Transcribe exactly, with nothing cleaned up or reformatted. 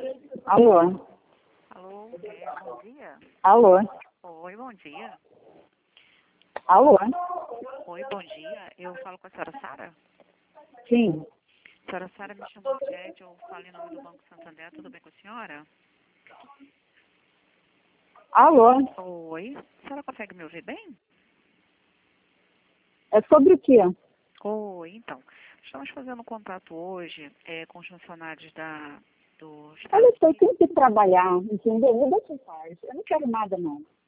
Alô? Alô, é, bom dia. Alô? Oi, bom dia. Alô? Oi, bom dia. Eu falo com a senhora Sara? Sim. A senhora Sara me chamou de Ed, eu falo em nome do Banco Santander, tudo bem com a senhora? Alô? Oi, a senhora consegue me ouvir bem? É sobre o quê? Oi, então, estamos fazendo contato hoje é, com os funcionários da, do Olha Estado. só, eu tenho que trabalhar, entendeu? Me deixa em paz. Eu não quero nada, não.